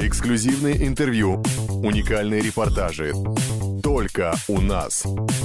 Эксклюзивные интервью, уникальные репортажи. Только у нас.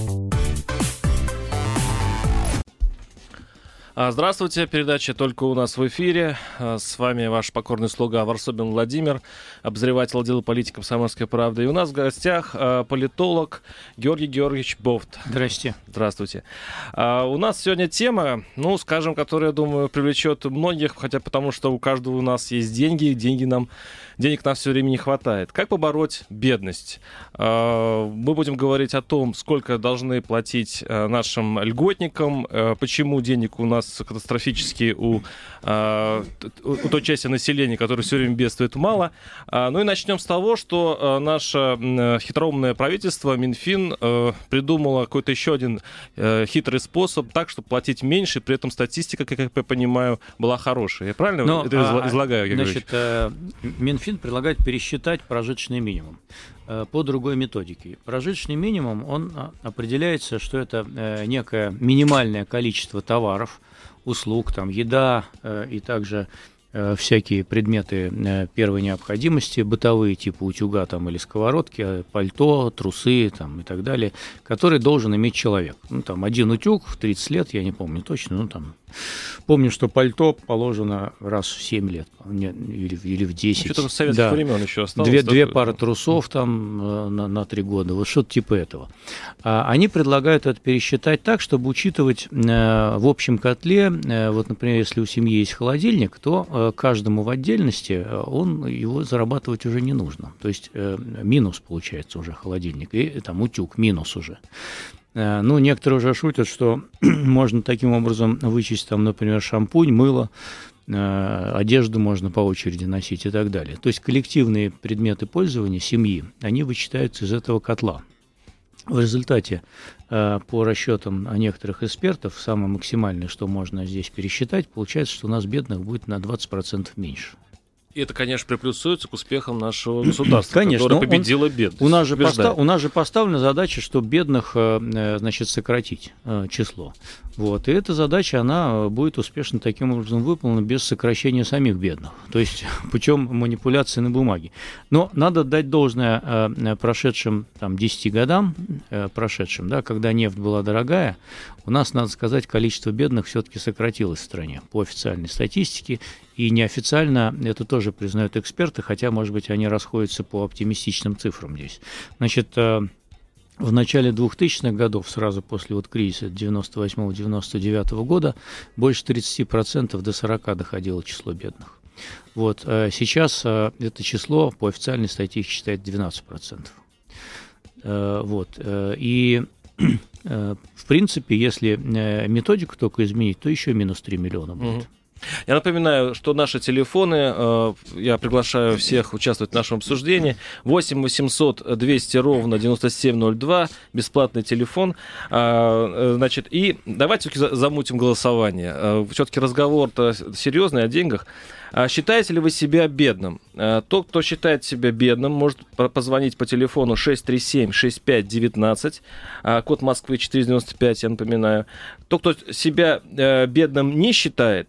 Здравствуйте, передача «Только у нас» в эфире. С вами ваш покорный слуга Варсобин Владимир, обозреватель отдела политики «Комсомольской правды». И у нас в гостях политолог Георгий Георгиевич Бофт. Здрасте. Здравствуйте. У нас сегодня тема, скажем, которая, я думаю, привлечет многих, хотя потому что у каждого у нас есть деньги, денег нам все время не хватает. Как побороть бедность? Мы будем говорить о том, сколько должны платить нашим льготникам, почему денег у нас катастрофически у той части населения, которая все время бедствует, мало. И начнем с того, что наше хитроумное правительство, Минфин, придумало какой-то еще один хитрый способ так, чтобы платить меньше, при этом статистика, как я понимаю, была хорошая. Я правильно это излагаю, Георгий Георгиевич? Минфин предлагает пересчитать прожиточный минимум по другой методике. Прожиточный минимум, он определяется, что это некое минимальное количество товаров, услуг, еда и также всякие предметы первой необходимости, бытовые, типа утюга или сковородки, пальто, трусы и так далее, которые должен иметь человек. Один утюг в 30 лет, я не помню точно, помню, что пальто положено раз в 7 лет или в 10. Что-то с советских времен еще осталось. Две пары трусов на 3 года, вот что-то типа этого. Они предлагают это пересчитать так, чтобы учитывать в общем котле, например, если у семьи есть холодильник, то каждому в отдельности его зарабатывать уже не нужно. То есть минус получается уже холодильник, и утюг минус уже. Некоторые уже шутят, что можно таким образом вычесть, например, шампунь, мыло, одежду можно по очереди носить и так далее. То есть коллективные предметы пользования семьи, они вычитаются из этого котла. В результате, по расчетам некоторых экспертов, самое максимальное, что можно здесь пересчитать, получается, что у нас бедных будет на 20% меньше. И это, конечно, приплюсуется к успехам нашего государства, которое победило бедность. У нас же поставлена задача, что бедных, сократить число. И эта задача, она будет успешно таким образом выполнена без сокращения самих бедных, то есть путем манипуляции на бумаге. Но надо дать должное прошедшим 10 годам, когда нефть была дорогая, у нас, надо сказать, количество бедных все-таки сократилось в стране по официальной статистике, и неофициально это тоже признают эксперты, хотя, может быть, они расходятся по оптимистичным цифрам здесь. В начале 2000-х годов, сразу после кризиса 98-99 года, больше 30% до 40% доходило число бедных. Сейчас это число по официальной статистике считает 12%. И в принципе, если методику только изменить, то еще минус 3 миллиона будет. Я напоминаю, что наши телефоны, я приглашаю всех участвовать в нашем обсуждении, 8 800 200 ровно 9702, бесплатный телефон. И давайте все-таки замутим голосование. Все-таки разговор-то серьезный о деньгах. Считаете ли вы себя бедным? Тот, кто считает себя бедным, может позвонить по телефону 637-6519, код Москвы 495, я напоминаю. Тот, кто себя бедным не считает,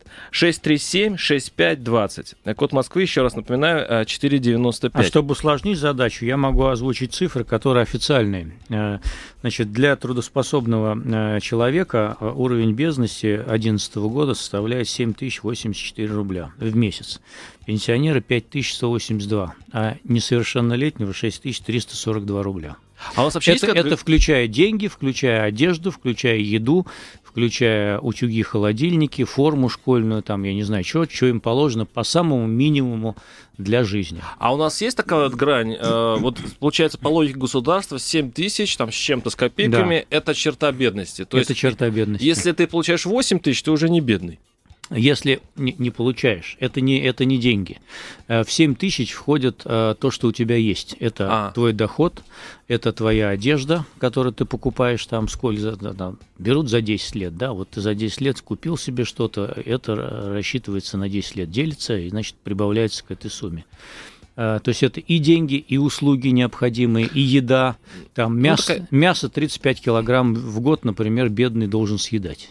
637-6520, код Москвы, еще раз напоминаю, 495. А чтобы усложнить задачу, я могу озвучить цифры, которые официальные. Для трудоспособного человека уровень бедности 2011 года составляет 7084 рубля в месяц. Пенсионеры 5182, а несовершеннолетнего 6342 рубля. А у вас вообще это включая деньги, включая одежду, включая еду, включая утюги, холодильники, форму школьную, я не знаю, что им положено по самому минимуму для жизни. А у нас есть такая грань, получается, по логике государства, 7 тысяч, с чем-то с копейками, да. Это черта бедности. Черта бедности. Если ты получаешь 8 тысяч, ты уже не бедный. Если не получаешь, это не деньги. В 7 тысяч входит то, что у тебя есть. Это твой доход, это твоя одежда, которую ты покупаешь берут за 10 лет. Ты за 10 лет купил себе что-то, это рассчитывается на 10 лет, делится и, прибавляется к этой сумме. То есть это и деньги, и услуги необходимые, и еда. Мясо 35 килограмм в год, например, бедный должен съедать.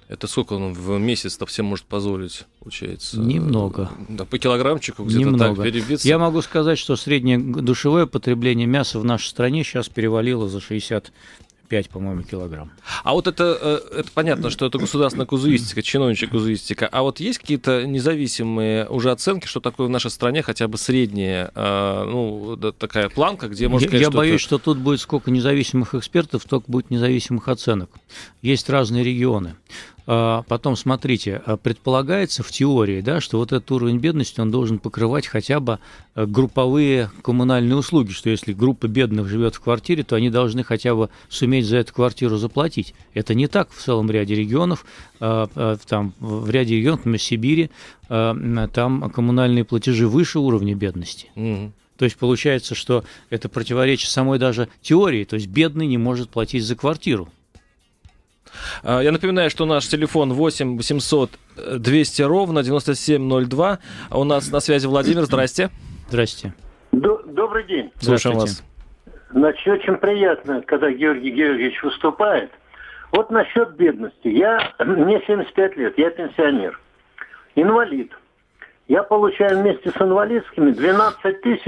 Это сколько он в месяц-то всем может позволить, получается? Немного. Да, по килограммчику где-то Немного. так перебиться? Я могу сказать, что среднее душевое потребление мяса в нашей стране сейчас перевалило за 65, по-моему, килограмм. А вот это понятно, что это государственная казуистика, чиновничья казуистика. А вот есть какие-то независимые уже оценки, что такое в нашей стране хотя бы средняя, такая планка, где можно сказать, Я боюсь, что тут будет сколько независимых экспертов, столько будет независимых оценок. Есть разные регионы. Потом, смотрите, предполагается в теории, да, что вот этот уровень бедности, он должен покрывать хотя бы групповые коммунальные услуги, что если группа бедных живет в квартире, то они должны хотя бы суметь за эту квартиру заплатить. Это не так в целом ряде регионов. Там, в ряде регионов, например, в Сибири, там коммунальные платежи выше уровня бедности. Угу. То есть получается, что это противоречит самой даже теории, то есть бедный не может платить за квартиру. Я напоминаю, что наш телефон 8 800 200 ровно 9702. У нас на связи Владимир. Здрасте. Здрасте. Добрый день. Слушаем вас. Значит, очень приятно, когда Георгий Георгиевич выступает. Вот насчет бедности. Мне 75 лет, я пенсионер. Инвалид. Я получаю вместе с инвалидскими 12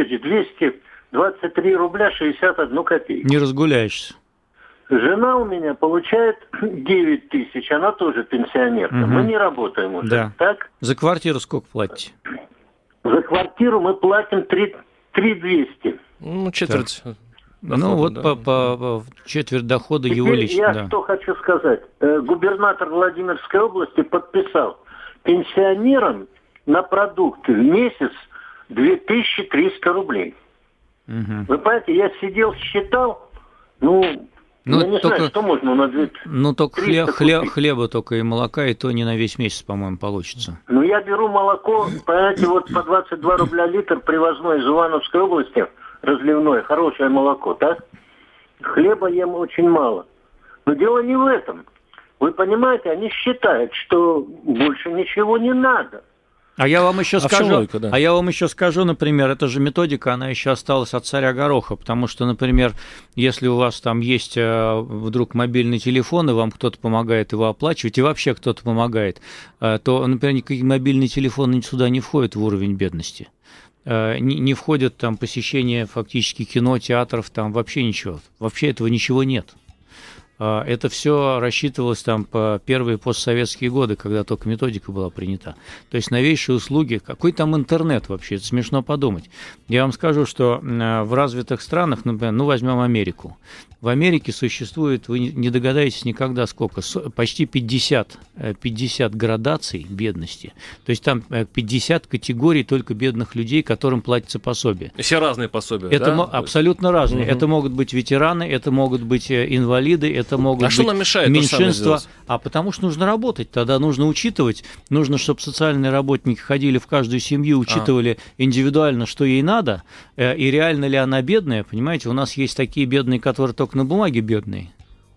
223 рубля 61 копейку. Не разгуляешься. Жена у меня получает 9 тысяч, она тоже пенсионерка. Угу. Мы не работаем уже, да. Так? За квартиру сколько платите? За квартиру мы платим 3 200. Ну, четверть. Дохода, ну, вот да. по четверть дохода теперь его лично. Я да. что хочу сказать. Губернатор Владимирской области подписал пенсионерам на продукты в месяц 2300 рублей. Угу. Вы понимаете, я сидел, считал, я не знаю, что можно на 200. Ну, только хлеба только и молока, и то не на весь месяц, по-моему, получится. Ну, я беру молоко, понимаете, вот по 22 рубля литр привозной из Ивановской области, разливное, хорошее молоко, так? Хлеба ем очень мало. Но дело не в этом. Вы понимаете, они считают, что больше ничего не надо. А я вам еще скажу, логика, да? Например, эта же методика, она еще осталась от царя Гороха, потому что, например, если у вас там есть вдруг мобильный телефон, и вам кто-то помогает его оплачивать, и вообще кто-то помогает, то, например, никакие мобильные телефоны сюда не входят в уровень бедности. Не входят там посещение фактически кино, театров, там вообще ничего. Вообще этого ничего нет. Это все рассчитывалось там по первые постсоветские годы, когда только методика была принята. То есть новейшие услуги, какой там интернет вообще, это смешно подумать. Я вам скажу, что в развитых странах, например, возьмем Америку. В Америке существует, вы не догадаетесь никогда сколько, почти 50 градаций бедности. То есть там 50 категорий только бедных людей, которым платится пособие. Все разные пособия, это да? Абсолютно разные. Угу. Это могут быть ветераны, это могут быть инвалиды, это могут быть что нам мешает меньшинства. А потому что нужно работать, тогда нужно учитывать, нужно, чтобы социальные работники ходили в каждую семью, учитывали индивидуально, что ей надо, и реально ли она бедная, понимаете, у нас есть такие бедные, которые только на бумаге бедные.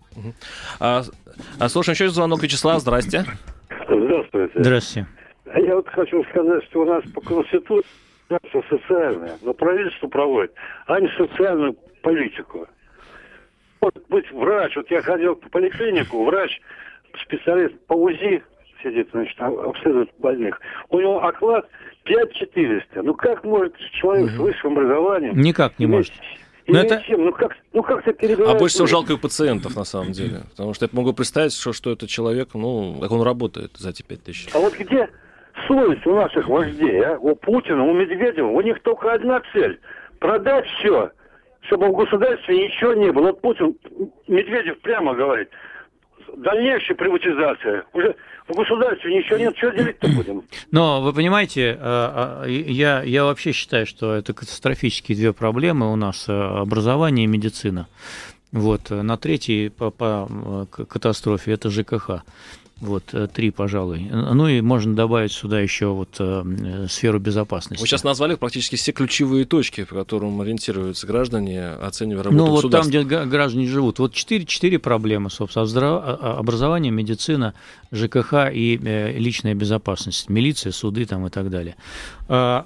Слушаем еще звонок. Вячеслав, здрасте. Здравствуйте. Здравствуйте. Я вот хочу сказать, что у нас по Конституции социальное, но правительство проводит антисоциальную политику. Может быть, врач, вот я ходил в поликлинику, врач, специалист по УЗИ сидит, значит, обследует больных. У него оклад 5400. Ну как может человек с высшим образованием... Никак не может. Как-то перебирать. А больше всего жалко и пациентов, на самом деле. Потому что я могу представить, что это человек, как он работает за эти 5000. А вот где совесть у наших вождей, а? У Путина, у Медведева, у них только одна цель – продать все, чтобы в государстве ничего не было. Вот Путин, Медведев прямо говорит, дальнейшая приватизация. Уже в государстве ничего нет, что делить-то будем? Но вы понимаете, я вообще считаю, что это катастрофические две проблемы у нас – образование и медицина. Вот, на третьей по катастрофе – это ЖКХ. Вот, 3, пожалуй. Ну и можно добавить сюда еще сферу безопасности. Вы сейчас назвали практически все ключевые точки, по которым ориентируются граждане, оценивая работу государства. Там, где граждане живут. Вот 4 проблемы, собственно. Образование, медицина, ЖКХ и личная безопасность. Милиция, суды там и так далее.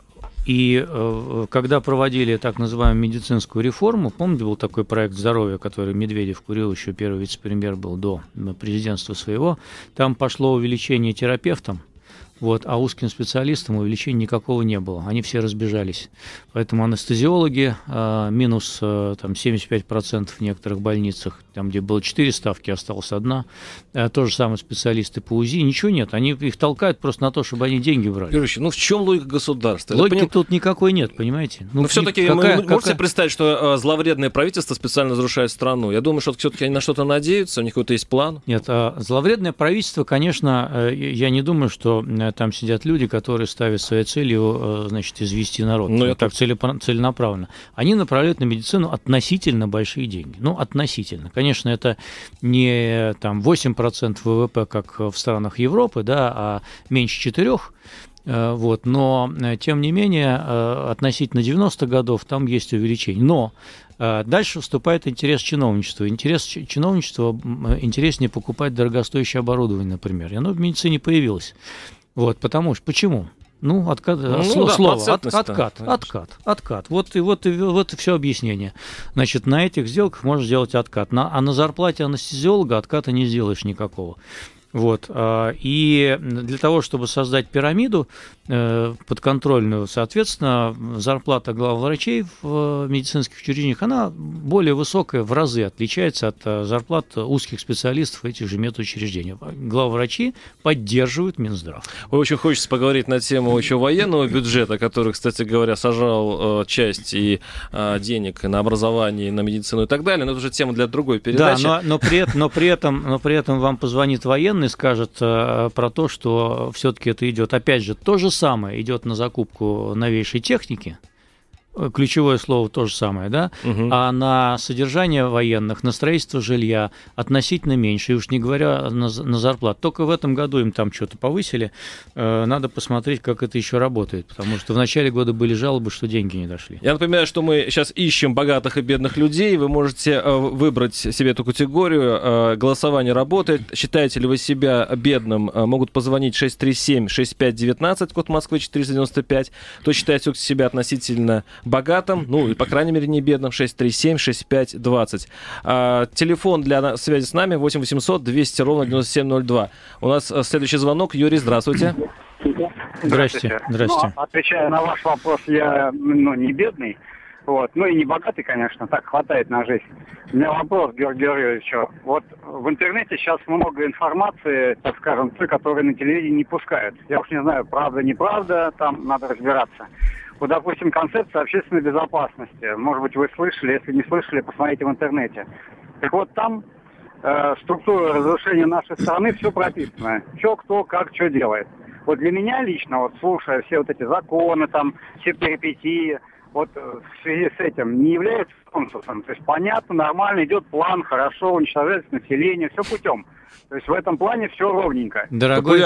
И когда проводили так называемую медицинскую реформу, помните, был такой проект здоровья, который Медведев курил, еще первый вице-премьер был до президентства своего, там пошло увеличение терапевтам, а узким специалистам увеличения никакого не было. Они все разбежались. Поэтому анестезиологи минус там, 75% в некоторых больницах, там, где было 4 ставки, осталась 1. То же самое специалисты по УЗИ. Ничего нет. Они их толкают просто на то, чтобы они деньги брали. Юрьевич, в чем логика государства? Логики тут никакой нет, понимаете? Но все-таки можете представить, что зловредное правительство специально разрушает страну? Я думаю, что все-таки они на что-то надеются, у них какой-то есть план. Нет, зловредное правительство, конечно, я не думаю, что там сидят люди, которые ставят своей целью, значит, извести народ. Так целенаправленно. Они направляют на медицину относительно большие деньги. Относительно. Конечно, это не там 8% ВВП, как в странах Европы, а меньше 4%. Но, тем не менее, относительно 90-х годов там есть увеличение. Но дальше вступает интерес чиновничества. Интерес чиновничества интереснее покупать дорогостоящее оборудование, например. И оно в медицине появилось. Потому что почему? Откат. Вот и все объяснение. Значит, на этих сделках можно сделать откат. А на зарплате анестезиолога отката не сделаешь никакого. И для того, чтобы создать пирамиду подконтрольную, соответственно, зарплата главврачей в медицинских учреждениях, она более высокая, в разы отличается от зарплат узких специалистов этих же медучреждений. Главврачи поддерживают Минздрав. Очень хочется поговорить на тему еще военного бюджета, который, кстати говоря, сожрал часть и денег на образование, на медицину и так далее, но это уже тема для другой передачи. Да, но при этом вам позвонит военный, скажет про то, что все-таки это идет, опять же, то же самое идет на закупку новейшей техники, ключевое слово то же самое, а на содержание военных, на строительство жилья относительно меньше, и уж не говоря на зарплату. Только в этом году им там что-то повысили, надо посмотреть, как это еще работает, потому что в начале года были жалобы, что деньги не дошли. Я напоминаю, что мы сейчас ищем богатых и бедных людей, вы можете выбрать себе эту категорию, голосование работает, считаете ли вы себя бедным, могут позвонить 637-6519, код Москвы 495, кто считает себя относительно богатым, и, по крайней мере, не бедным, 637-6520. Телефон для связи с нами 8 800 200 ровно 9702. У нас следующий звонок. Юрий, здравствуйте. Здравствуйте. Отвечая на ваш вопрос, я не бедный, и не богатый, конечно, так хватает на жизнь. У меня вопрос, Георгий Георгиевич. В интернете сейчас много информации, так скажем, той, которую на телевидении не пускают. Я уж не знаю, правда, неправда, там надо разбираться. Допустим, концепция общественной безопасности. Может быть, вы слышали, если не слышали, посмотрите в интернете. Так там структура разрушения нашей страны, все прописано. Что, кто, как, что делает. Для меня лично, слушая все эти законы, все перипетии, в связи с этим не является консенсусом. То есть понятно, нормально, идет план, хорошо, уничтожается население, все путем. То есть в этом плане все ровненько. Дорогой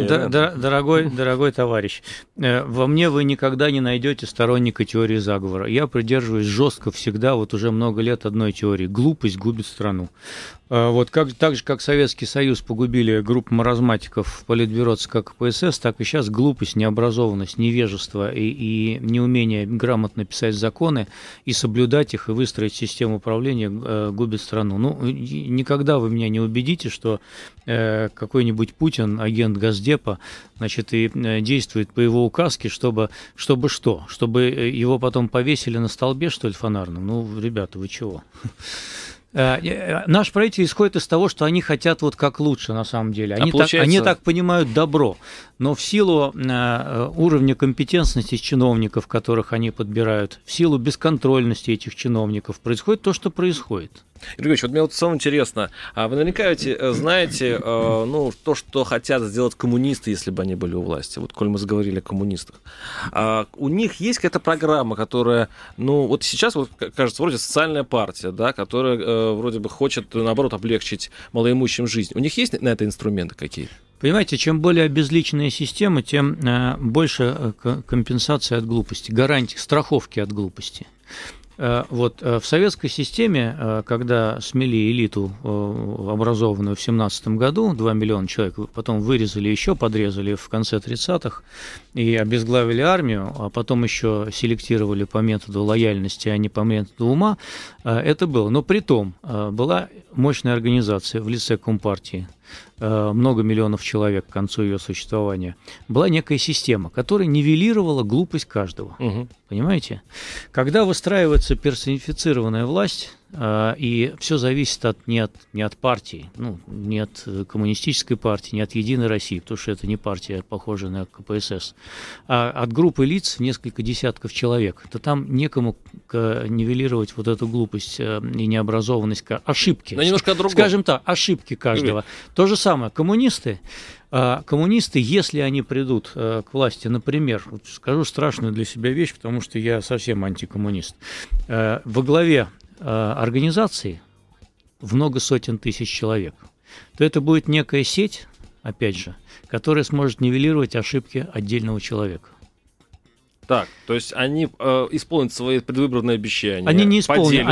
товарищ, во мне вы никогда не найдете сторонника теории заговора. Я придерживаюсь жестко всегда, уже много лет одной теории. Глупость губит страну. Так же, как Советский Союз погубили группу маразматиков политбюро ЦК КПСС, так и сейчас глупость, необразованность, невежество и неумение грамотно писать законы и соблюдать их, и выстроить систему управления губит страну. Никогда вы меня не убедите, что какой-нибудь Путин, агент Госдепа, и действует по его указке, чтобы что? Чтобы его потом повесили на столбе, что ли, фонарном? Ребята, вы чего? Наш правитель исходит из того, что они хотят как лучше, на самом деле. Они так понимают добро. Но в силу уровня компетентности чиновников, которых они подбирают, в силу бесконтрольности этих чиновников, происходит то, что происходит. Юрий Ильич, мне самое интересно, вы наверняка знаете, то, что хотят сделать коммунисты, если бы они были у власти, коль мы заговорили о коммунистах. У них есть какая-то программа, которая, сейчас, кажется, вроде социальная партия, которая вроде бы хочет, наоборот, облегчить малоимущим жизнь. У них есть на это инструменты какие-то? Понимаете, чем более обезличенная система, тем больше компенсации от глупости, гарантии, страховки от глупости. Вот в советской системе, когда смели элиту, образованную в 1917 году, 2 миллиона человек, потом вырезали еще, подрезали в конце 30-х и обезглавили армию, а потом еще селектировали по методу лояльности, а не по методу ума, это было. Но при том была мощная организация в лице Компартии, много миллионов человек к концу ее существования, была некая система, которая нивелировала глупость каждого. Угу. Понимаете? Когда выстраивается персонифицированная власть, и все зависит не от партии, не от коммунистической партии, не от Единой России, потому что это не партия, похожая на КПСС, а от группы лиц, несколько десятков человек, то там некому нивелировать вот эту глупость и необразованность, ошибки. Но немножко о другом. Скажем так, ошибки каждого. То же самое, коммунисты, если они придут к власти, например, вот скажу страшную для себя вещь, потому что я совсем антикоммунист, во главе организации в много сотен тысяч человек, то это будет некая сеть, опять же, которая сможет нивелировать ошибки отдельного человека. Так, то есть они исполнят свои предвыборные обещания. Они не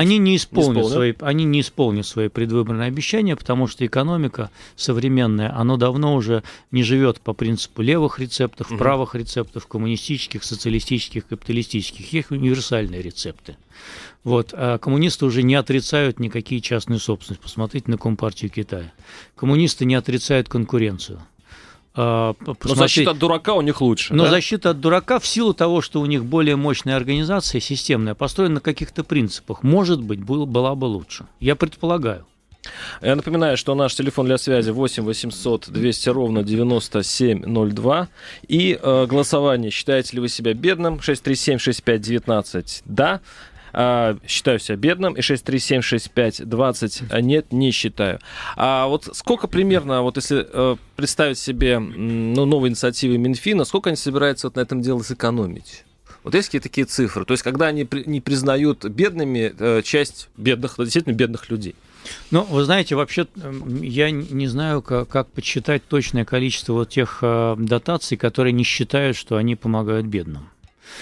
исполнят свои предвыборные обещания, потому что экономика современная, она давно уже не живет по принципу левых рецептов, правых рецептов, коммунистических, социалистических, капиталистических. Есть универсальные рецепты. Вот. А коммунисты уже не отрицают никакие частные собственности. Посмотрите на Компартию Китая. Коммунисты не отрицают конкуренцию. Но защита от дурака у них лучше. Но защита от дурака в силу того, что у них более мощная организация, системная, построена на каких-то принципах, может быть, была бы лучше. Я предполагаю. Я напоминаю, что наш телефон для связи 8 800 200 ровно 9702. И голосование. Считаете ли вы себя бедным? 637-6519. Да. Считаю себя бедным, и 637-6520 нет, не считаю. А вот сколько примерно, вот если представить себе новые инициативы Минфина, сколько они собираются вот на этом деле сэкономить? Вот есть какие-то такие цифры? То есть когда они не признают бедными часть бедных, действительно бедных людей? Ну, вы знаете, вообще я не знаю, как подсчитать точное количество вот тех дотаций, которые не считают, что они помогают бедным.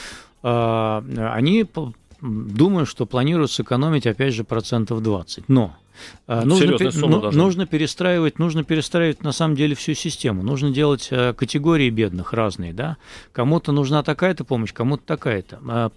Они... Думаю, что планируют сэкономить, опять же, 20%. Но нужно перестраивать на самом деле всю систему. Нужно делать категории бедных разные. Да? Кому-то нужна такая-то помощь, кому-то такая-то.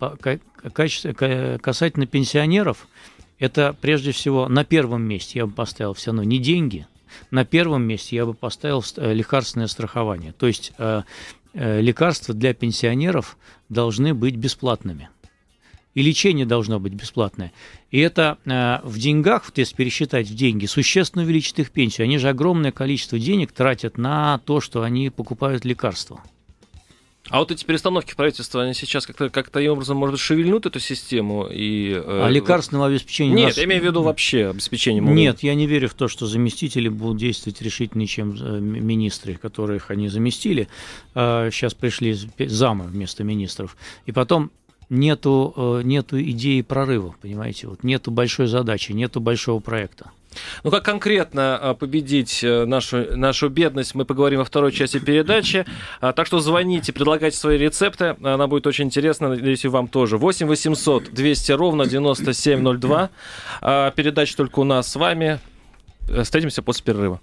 Касательно пенсионеров, это прежде всего на первом месте я бы поставил все равно не деньги. На первом месте я бы поставил лекарственное страхование. То есть лекарства для пенсионеров должны быть бесплатными. И лечение должно быть бесплатное. И это в деньгах, вот если пересчитать в деньги, существенно увеличит их пенсию. Они же огромное количество денег тратят на то, что они покупают лекарства. А вот эти перестановки правительства, они сейчас как-то таким образом, может быть, шевельнут эту систему? А лекарственного обеспечения... Нет, я имею в виду вообще обеспечение. Нет, я не верю в то, что заместители будут действовать решительнее, чем министры, которых они заместили. Сейчас пришли замы вместо министров. И потом... Нету идеи прорыва, понимаете, вот нету большой задачи, нету большого проекта. Ну, как конкретно победить нашу бедность, мы поговорим во второй части передачи. Так что звоните, предлагайте свои рецепты, она будет очень интересна, надеюсь, и вам тоже. 8 800 200 ровно 9702. Передача только у нас с вами. Встретимся после перерыва.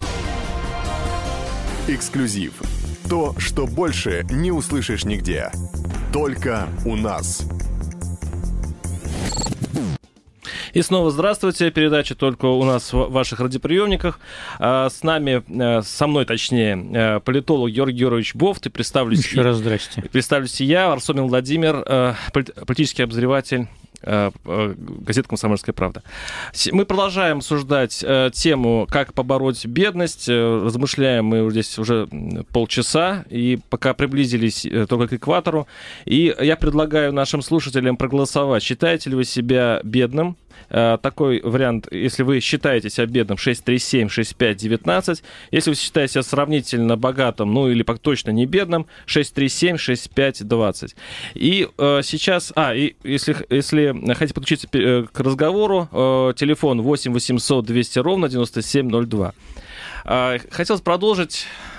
Эксклюзив. То, что больше не услышишь нигде. Только у нас. И снова здравствуйте. Передача только у нас в ваших радиоприемниках. С нами, со мной точнее, политолог Георгий Георгиевич Бофт. И Еще раз здрасте. Представлюсь я, Арсонин Владимир, политический обозреватель газеты «Комсомольская правда». Мы продолжаем обсуждать тему, как побороть бедность. Размышляем мы здесь уже полчаса, и пока приблизились только к экватору. И я предлагаю нашим слушателям проголосовать. Считаете ли вы себя бедным? Такой вариант, если вы считаете себя бедным, 637-6519. Если вы считаете себя сравнительно богатым, ну или точно не бедным, 637-6520. И сейчас, если хотите подключиться к разговору, телефон 8 800 200 ровно 9702. Хотелось продолжить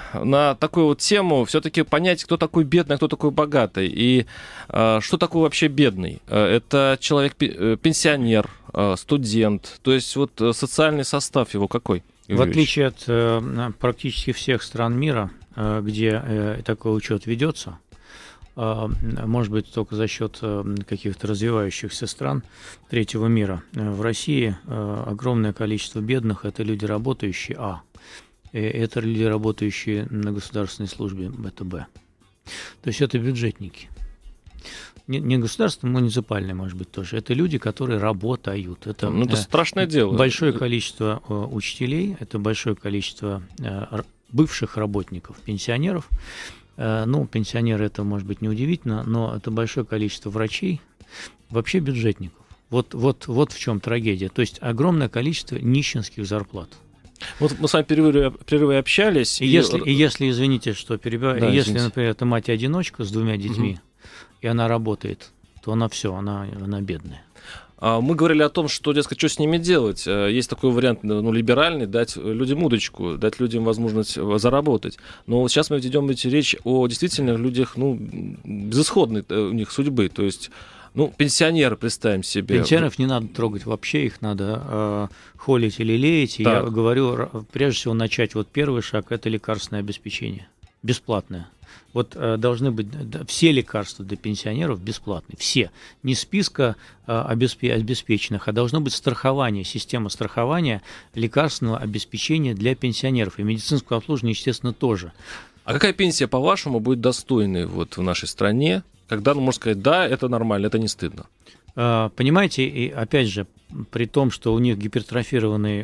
на такую вот тему все-таки понять, кто такой бедный, а кто такой богатый. И что такое вообще бедный? Это человек, пенсионер, студент. То есть вот социальный состав его какой? В отличие от практически всех стран мира, где такой учет ведется, может быть, только за счет каких-то развивающихся стран третьего мира. В России огромное количество бедных – это люди, работающие, это люди, работающие на государственной службе, это Б. То есть это бюджетники. Не государственные, муниципальные, может быть, тоже. Это люди, которые работают. Это страшное дело. Большое количество учителей, это большое количество бывших работников, пенсионеров. Пенсионеры, это, может быть, неудивительно, но это большое количество врачей, вообще бюджетников. Вот в чем трагедия. То есть огромное количество нищенских зарплат. Вот мы с вами перерывы общались. Если, извините, что перебиваю, если, извините. Например, это мать-одиночка с двумя детьми, и она работает, то она бедная. Мы говорили о том, что, дескать, что с ними делать. Есть такой вариант, либеральный, дать людям удочку, дать людям возможность заработать. Но вот сейчас мы ведем речь о действительно людях, безысходной у них судьбы. То есть, пенсионеры, представим себе. Пенсионеров не надо трогать вообще, их надо холить или леять. И я говорю, прежде всего начать, первый шаг – это лекарственное обеспечение, бесплатное. Должны быть все лекарства для пенсионеров бесплатные, все. Не списка обеспеченных, а должно быть страхование, система страхования лекарственного обеспечения для пенсионеров. И медицинского обслуживания, естественно, тоже. А какая пенсия, по-вашему, будет достойной в нашей стране, когда можно сказать, да, это нормально, это не стыдно? Понимаете, и опять же, при том, что у них гипертрофированный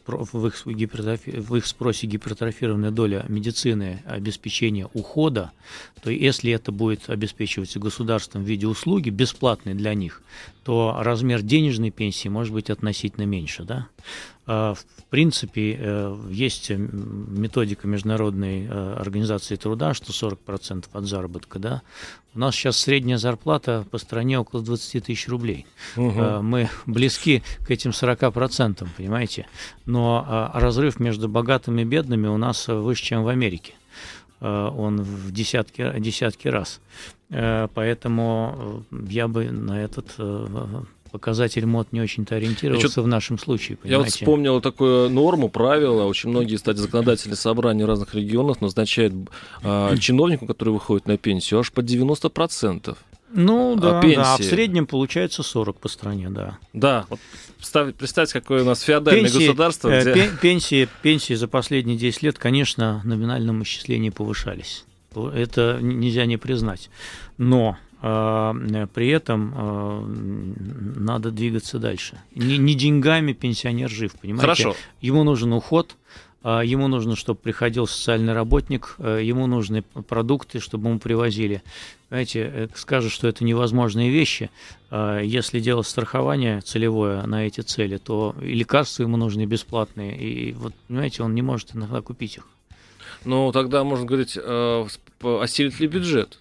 в их спросе гипертрофированная доля медицины, обеспечения ухода, то если это будет обеспечиваться государством в виде услуги, бесплатной для них, то размер денежной пенсии может быть относительно меньше, да? В принципе, есть методика Международной организации труда, что 40% от заработка, да? У нас сейчас средняя зарплата по стране около 20 тысяч рублей. Мы близки к этим 40%, понимаете? Но разрыв между богатыми и бедными у нас выше, чем в Америке. Он в десятки раз. Поэтому я бы на этот показатель МОД не очень-то ориентировался в нашем случае. Понимаете? Я вот вспомнил такую норму, правило. Очень многие, кстати, законодательные собрания в разных регионах назначают чиновникам, которые выходят на пенсию, аж по 90%. Да, в среднем получается 40 по стране, да. Да, представьте, какое у нас феодальное государство. Пенсии за последние 10 лет, конечно, в номинальном исчислении повышались. Это нельзя не признать. Но при этом надо двигаться дальше. Не деньгами пенсионер жив, понимаете? Хорошо. Ему нужен уход, ему нужно, чтобы приходил социальный работник, ему нужны продукты, чтобы ему привозили. Знаете, скажут, что это невозможные вещи. Если делать страхование целевое на эти цели, то и лекарства ему нужны бесплатные. И понимаете, он не может иногда купить их. Тогда можно говорить, осилит ли бюджет?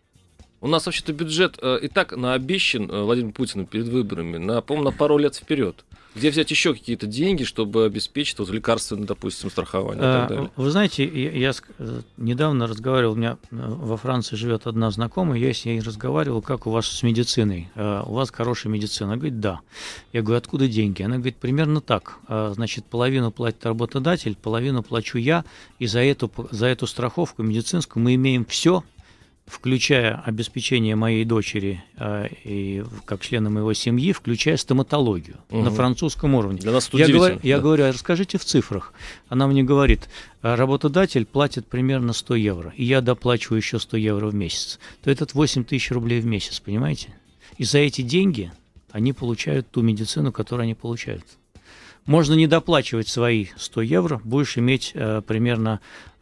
У нас вообще-то бюджет и так наобещан Владимиру Путину перед выборами, по-моему, на пару лет вперед. Где взять еще какие-то деньги, чтобы обеспечить лекарственное, допустим, страхование и так далее? Вы знаете, я недавно разговаривал, у меня во Франции живет одна знакомая, я с ней разговаривал, как у вас с медициной. У вас хорошая медицина. Она говорит, да. Я говорю, откуда деньги? Она говорит, примерно так. Значит, половину платит работодатель, половину плачу я, и за эту страховку медицинскую мы имеем все, включая обеспечение моей дочери и как члена моего семьи, включая стоматологию на французском уровне. Для нас это удивительно. Я говорю, расскажите в цифрах. Она мне говорит, работодатель платит примерно 100 евро, и я доплачиваю еще 100 евро в месяц. То это 8 тысяч рублей в месяц, понимаете? И за эти деньги они получают ту медицину, которую они получают. Можно не доплачивать свои 100 евро, будешь иметь примерно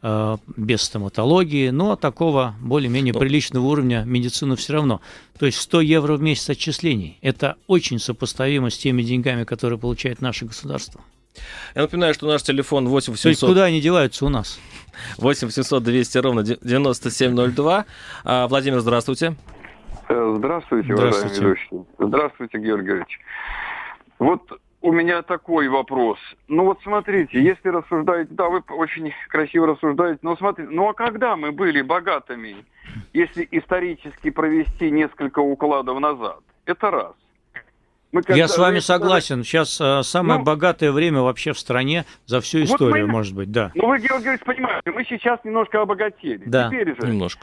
без стоматологии, но такого более-менее приличного уровня медицину все равно. То есть 100 евро в месяц отчислений. Это очень сопоставимо с теми деньгами, которые получает наше государство. Я напоминаю, что наш телефон 8 800... То есть куда они деваются у нас? 8 800 200 ровно 9702. Владимир, здравствуйте. Здравствуйте, уважаемый ведущий. Здравствуйте, Георгий Георгиевич. у меня такой вопрос. Ну вот смотрите, если рассуждаете, да, вы очень красиво рассуждаете, но смотрите, ну а когда мы были богатыми, если исторически провести несколько укладов назад? Это раз. Я с вами согласен. Сейчас самое богатое время вообще в стране за всю историю, вот может быть, да. Ну вы, Георгий Георгиевич, понимаете, мы сейчас немножко обогатели. Да, теперь же. Немножко.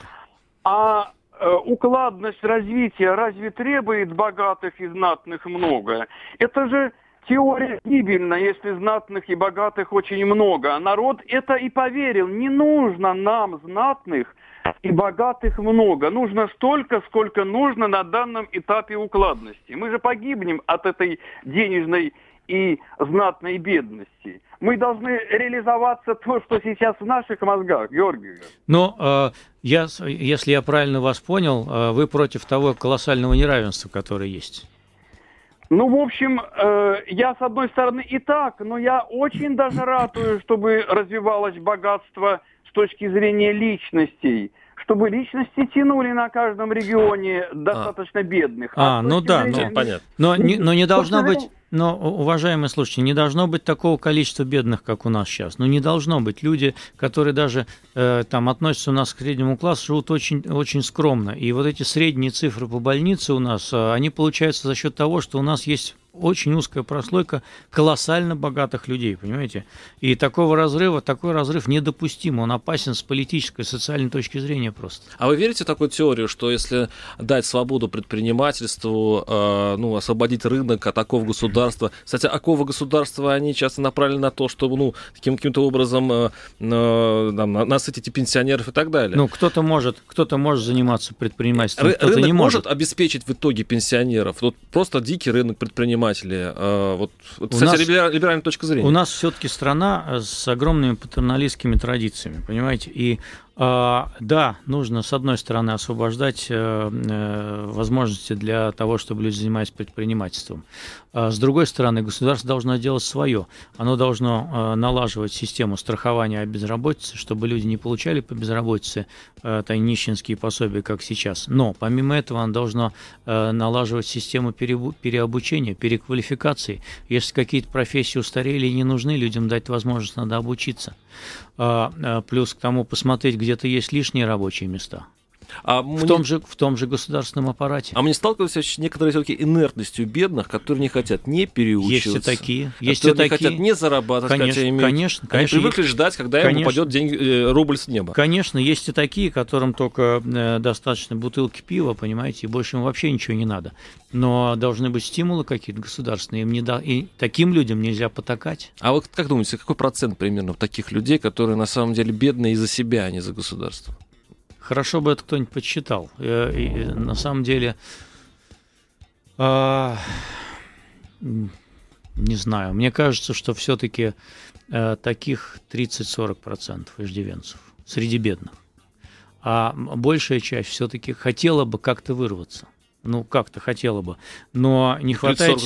А укладность развития разве требует богатых и знатных много? Это же теория гибельна, если знатных и богатых очень много. А народ это и поверил. Не нужно нам знатных и богатых много. Нужно столько, сколько нужно на данном этапе укладности. Мы же погибнем от этой денежной и знатной бедности. Мы должны реализоваться то, что сейчас в наших мозгах, Георгий. Но если я правильно вас понял, вы против того колоссального неравенства, которое есть. Ну, в общем, я с одной стороны и так, но я очень даже ратую, чтобы развивалось богатство с точки зрения личностей, чтобы личности тянули на каждом регионе достаточно бедных. Ну да, понятно. Но не должно быть, уважаемые слушатели, не должно быть такого количества бедных, как у нас сейчас. Не должно быть. Люди, которые даже там относятся у нас к среднему классу, живут очень, очень скромно. И вот эти средние цифры по больнице у нас, они получаются за счет того, что у нас есть очень узкая прослойка колоссально богатых людей, понимаете? И такой разрыв недопустим, он опасен с политической, социальной точки зрения просто. А вы верите в такую теорию, что если дать свободу предпринимательству, освободить рынок от оков государства, кстати, оковы государства, они часто направлены на то, чтобы, каким-то образом насытить пенсионеров и так далее. Кто-то может заниматься предпринимательством, кто-то рынок не может. Обеспечить в итоге пенсионеров? Просто дикий рынок предпринимателей. Кстати, либеральная точка зрения. У нас все-таки страна с огромными патерналистскими традициями, понимаете? И да, нужно, с одной стороны, освобождать возможности для того, чтобы люди занимались предпринимательством. С другой стороны, государство должно делать свое. Оно должно налаживать систему страхования от безработицы, чтобы люди не получали по безработице нищенские пособия, как сейчас. Но, помимо этого, оно должно налаживать систему переобучения, переквалификации. Если какие-то профессии устарели и не нужны, людям дать возможность, надо обучиться. Плюс к тому посмотреть, где-то есть лишние рабочие места. В том же государственном аппарате. А мы не сталкиваемся с некоторой все-таки инертностью бедных, которые не хотят не переучиваться. Есть и такие. Не хотят не зарабатывать, конечно. Они привыкли ждать, когда им упадет рубль с неба. Конечно, есть и такие, которым только достаточно бутылки пива, понимаете, и больше им вообще ничего не надо. Но должны быть стимулы какие-то государственные, и таким людям нельзя потакать. А вот как думаете, какой процент примерно таких людей, которые на самом деле бедные из-за себя, а не за государство? Хорошо бы это кто-нибудь подсчитал. И на самом деле, не знаю, мне кажется, что все-таки таких 30-40% иждивенцев среди бедных. А большая часть все-таки хотела бы как-то вырваться. Как-то хотела бы. Но не хватает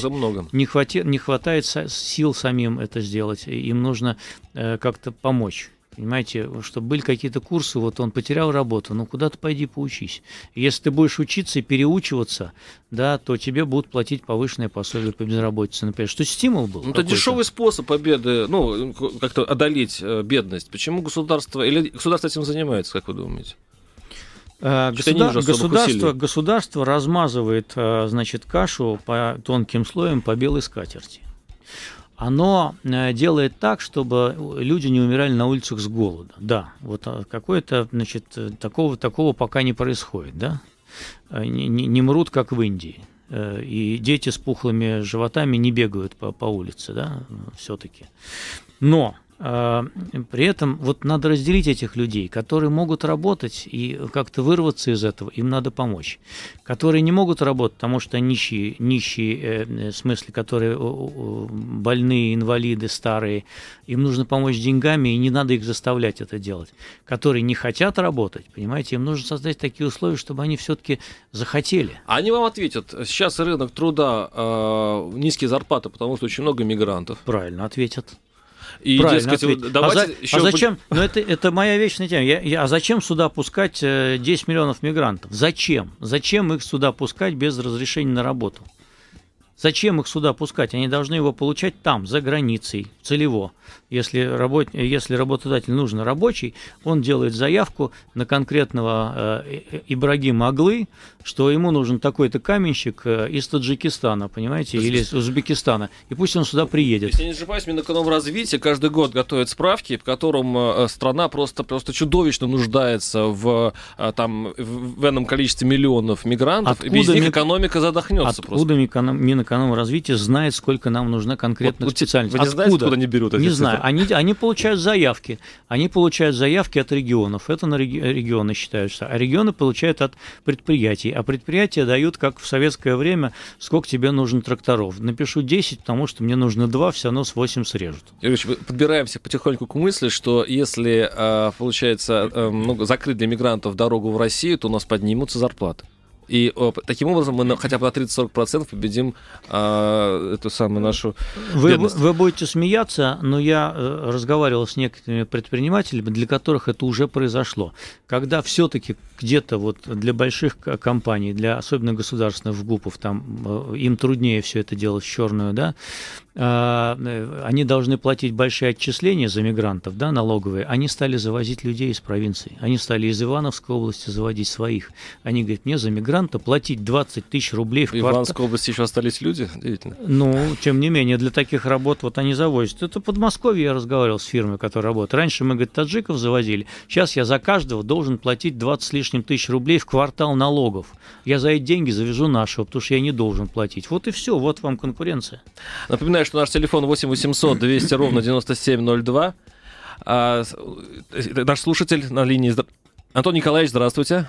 сил самим это сделать. Им нужно как-то помочь. Понимаете, чтобы были какие-то курсы, он потерял работу, куда-то пойди поучись. Если ты будешь учиться и переучиваться, да, то тебе будут платить повышенное пособие по безработице, например. Что стимул был? Это дешевый способ победы, как-то одолеть бедность. Почему государство этим занимается, как вы думаете? Государство размазывает, кашу по тонким слоям по белой скатерти. Оно делает так, чтобы люди не умирали на улицах с голода. Да, какое-то, такого пока не происходит, да? Не мрут, как в Индии. И дети с пухлыми животами не бегают по улице, да, все-таки. Но при этом надо разделить этих людей, которые могут работать и как-то вырваться из этого, им надо помочь. Которые не могут работать, потому что нищие, в смысле, которые больные, инвалиды, старые, им нужно помочь деньгами, и не надо их заставлять это делать. Которые не хотят работать, понимаете, им нужно создать такие условия, чтобы они все-таки захотели. Они вам ответят, сейчас рынок труда, низкие зарплаты, потому что очень много мигрантов. Правильно ответят. И, дескать, давайте зачем? Это моя вечная тема. А зачем сюда пускать 10 миллионов мигрантов? Зачем? Зачем их сюда пускать без разрешения на работу? Зачем их сюда пускать? Они должны его получать там, за границей, целево. Если работодатель нужен рабочий, он делает заявку на конкретного Ибрагима Аглы, что ему нужен такой-то каменщик из Таджикистана, понимаете, или из Узбекистана, и пусть он сюда приедет. Если я не ошибаюсь, Минэкономразвития каждый год готовит справки, в котором страна просто чудовищно нуждается в энном количестве миллионов мигрантов, и без них экономика задохнется. Откуда Минэкономразвития знает, сколько нам нужно конкретных специальностей? Вы не знаете, откуда они берут эти Не знаю. Они получают заявки. Они получают заявки от регионов. Это на регионы считаются. А регионы получают от предприятий. А предприятия дают, как в советское время, сколько тебе нужно тракторов. Напишу 10, потому что мне нужно 2, все равно с 8 срежут. Юрьевич, подбираемся потихоньку к мысли, что если, получается, закрыть для мигрантов дорогу в Россию, то у нас поднимутся зарплаты. И таким образом мы хотя бы на 30-40% победим эту самую нашу бедность. Вы будете смеяться, но я разговаривал с некоторыми предпринимателями, для которых это уже произошло. Когда все-таки где-то вот для больших компаний, для особенно государственных ВГУПов, там им труднее все это делать в черную, да, они должны платить большие отчисления за мигрантов, да, налоговые, они стали завозить людей из провинции. Они стали из Ивановской области заводить своих. Они говорят, мне за мигранта платить 20 тысяч рублей в квартал. В Ивановской области еще остались люди? Удивительно. Ну, тем не менее, для таких работ вот они завозят. Это в Подмосковье я разговаривал с фирмой, которая работает. Раньше мы, говорит, таджиков завозили. Сейчас я за каждого должен платить 20 с лишним тысяч рублей в квартал налогов. Я за эти деньги завяжу нашего, потому что я не должен платить. Вот и все, вот вам конкуренция. Напоминаю, что наш телефон 8 800 200 ровно 9702. Наш слушатель на линии. Антон Николаевич, здравствуйте.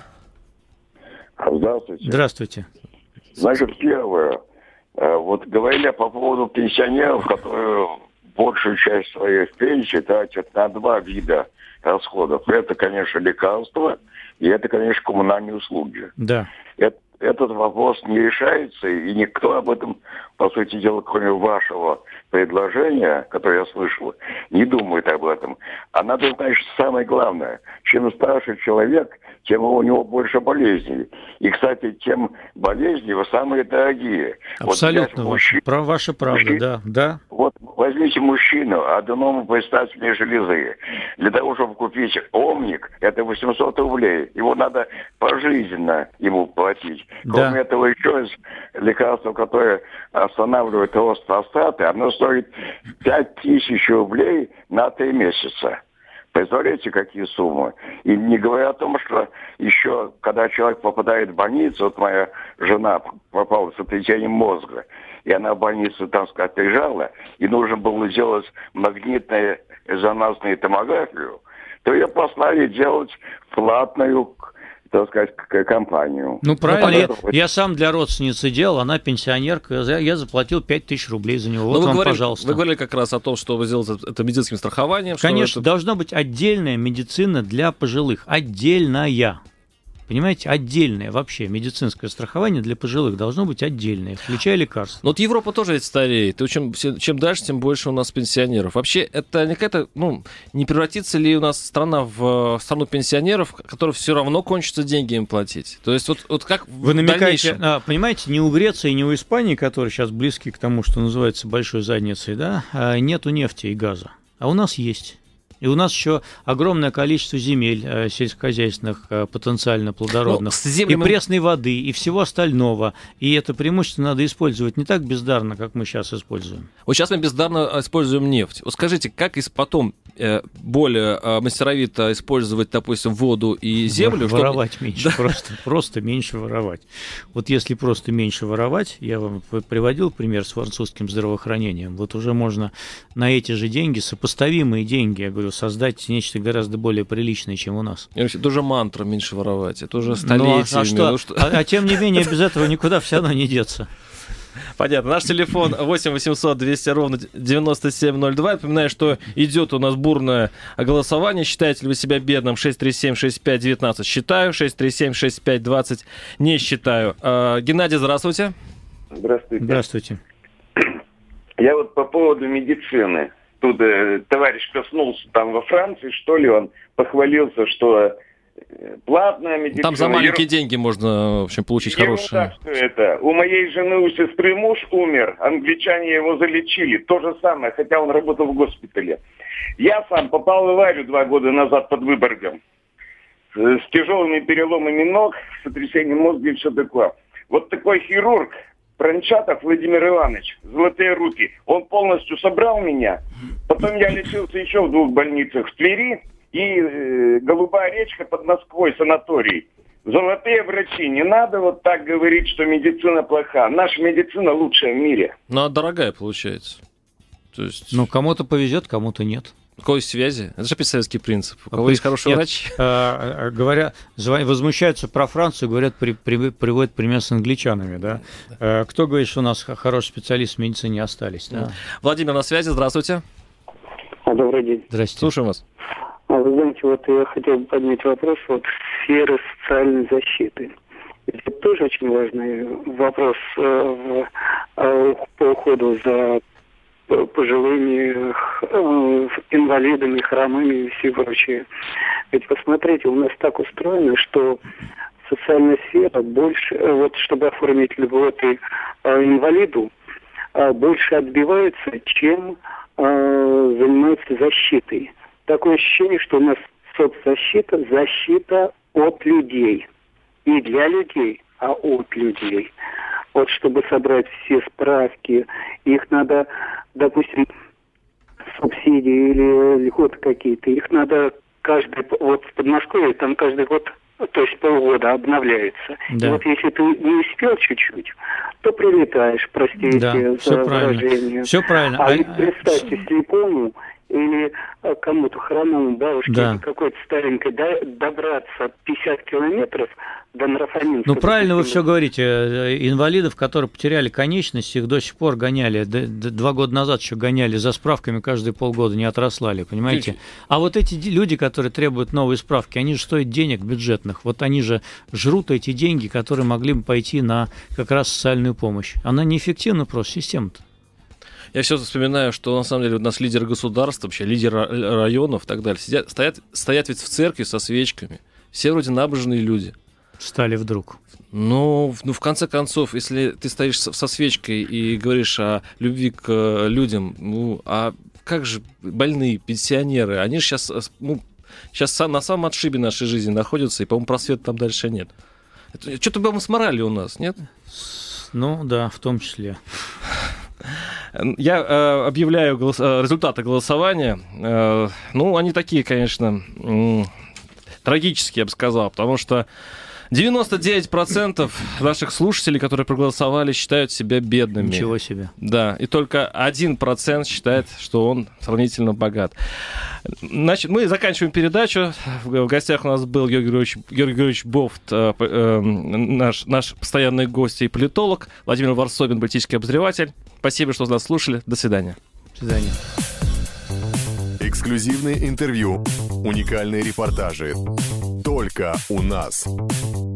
Здравствуйте. Здравствуйте. Значит, первое. Вот говорили по поводу пенсионеров, которые большую часть своей пенсии тратят на 2 вида расходов. Это, конечно, лекарства, и это, конечно, коммунальные услуги. Да. Этот вопрос не решается, и никто об этом, по сути дела, кроме вашего предложения, которое я слышал, не думает об этом. А надо знать, что самое главное, чем старше человек, тем у него больше болезней. И, кстати, тем болезни самые дорогие. Абсолютно, вот ваша правда, да. Вот возьмите мужчину, одному предстательной железы. Для того, чтобы купить омник, это 800 рублей. Его надо пожизненно ему платить. Кроме этого, еще есть лекарство, которое останавливает рост простаты, оно стоит 5000 рублей на 3 месяца. Представляете, какие суммы? И не говоря о том, что еще, когда человек попадает в больницу, вот моя жена попала с сотрясением мозга, и она в больницу, там сказать, лежала, и нужно было делать магнитную резонансную томографию, то ее послали делать платную, так сказать, компанию. Ну, правильно. Я сам для родственницы делал, она пенсионерка, я заплатил 5000 рублей за него. Вот вам, пожалуйста. Вы говорили как раз о том, что вы сделаете это медицинским страхованием. Конечно, должна быть отдельная медицина для пожилых. Отдельная. Понимаете, отдельное вообще медицинское страхование для пожилых должно быть отдельное, включая лекарства. Но вот Европа тоже ведь стареет. И чем дальше, тем больше у нас пенсионеров. Вообще, это не какая-то, не превратится ли у нас страна в страну пенсионеров, которым все равно кончатся деньги им платить? То есть, вот как вы намекаете, понимаете, ни у Греции, ни у Испании, которые сейчас близки к тому, что называется большой задницей, да, нету нефти и газа. А у нас есть. И у нас еще огромное количество земель сельскохозяйственных, потенциально плодородных, и пресной воды, и всего остального. И это преимущество надо использовать не так бездарно, как мы сейчас используем. Вот сейчас мы бездарно используем нефть. Вот скажите, как потом более мастеровито использовать, допустим, воду и землю? Воровать меньше, просто меньше воровать. Вот если просто меньше воровать, я вам приводил пример с французским здравоохранением, вот уже можно на эти же деньги, сопоставимые деньги, я говорю, создать нечто гораздо более приличное, чем у нас. Это уже мантра меньше воровать, это уже столетиями. А тем не менее, без этого никуда все равно не деться. Понятно. Наш телефон 8 800 200 ровно 9702. Я напоминаю, что идет у нас бурное голосование. Считаете ли вы себя бедным? 637-65-19 считаю, 637-65-20 не считаю. Геннадий, здравствуйте. Здравствуйте. Здравствуйте. Я вот по поводу медицины. Тут товарищ коснулся там во Франции, что ли, он похвалился, что платная медицина. Там за маленькие деньги можно, в общем, получить хорошее. Что это? У моей жены, у сестры муж умер, англичане его залечили. То же самое, хотя он работал в госпитале. Я сам попал в аварию 2 года назад под Выборгом. С тяжелыми переломами ног, сотрясением мозга и все такое. Вот такой хирург, Пранчатов Владимир Иванович, золотые руки, он полностью собрал меня. Потом я лечился еще в 2 больницах, в Твери и Голубая речка под Москвой, санаторий. Золотые врачи, не надо вот так говорить, что медицина плоха. Наша медицина лучшая в мире. Ну, а дорогая получается. То есть... Ну, кому-то повезет, кому-то нет. У кого есть связи? Это же опять советский принцип. У кого есть хороший врач? Говорят, возмущаются про Францию, говорят, приводят пример с англичанами. Да? Кто говорит, что у нас хорошие специалисты в медицине остались? Да? Владимир на связи, здравствуйте. Добрый день. Здравствуйте. Слушаем вас. Вы знаете, вот я хотел бы поднять вопрос сферы социальной защиты. Это тоже очень важный вопрос по уходу за пожилыми, инвалидами, хромыми и все прочее. Ведь посмотрите, у нас так устроено, что социальная сфера больше, чтобы оформить льготы инвалиду, больше отбивается, чем занимается защитой. Такое ощущение, что у нас соцзащита, защита от людей. Не для людей, а от людей. Вот чтобы собрать все справки, их надо, допустим, субсидии или льготы какие-то, их надо каждый, вот в Подмосковье там каждый год, то есть полгода обновляется. Да. И вот если ты не успел чуть-чуть, то прилетаешь, простите за выражение. Все правильно. А представьте, слепому или кому-то хромому бабушке или какой-то старенькой добраться 50 километров до Нарафаминска. Ну, правильно вы все говорите. Инвалидов, которые потеряли конечности, их до сих пор гоняли. 2 года назад еще гоняли за справками каждые полгода, не отрослали, понимаете? А вот эти люди, которые требуют новые справки, они же стоят денег бюджетных. Вот они же жрут эти деньги, которые могли бы пойти на как раз социальную помощь. Она неэффективна просто, система-то. Я все вспоминаю, что на самом деле у нас лидеры государства, вообще лидеры районов и так далее, стоят ведь в церкви со свечками. Все вроде набожные люди. Стали вдруг. Ну, в конце концов, если ты стоишь со свечкой и говоришь о любви к людям, ну, а как же больные, пенсионеры, они же сейчас на самом отшибе нашей жизни находятся, и, по-моему, просвета там дальше нет. Что-то, по-моему, с моралью у нас, нет? Ну, да, в том числе. Я объявляю результаты голосования. Ну, они такие, конечно, трагические, я бы сказал, потому что 99% наших слушателей, которые проголосовали, считают себя бедными. Ничего себе. Да, и только 1% считает, что он сравнительно богат. Значит, мы заканчиваем передачу. В гостях у нас был Георгий Георгиевич Бофт, наш постоянный гость и политолог, Владимир Варсобин, политический обозреватель. Спасибо, что нас слушали. До свидания. До свидания. Эксклюзивные интервью, уникальные репортажи. Только у нас.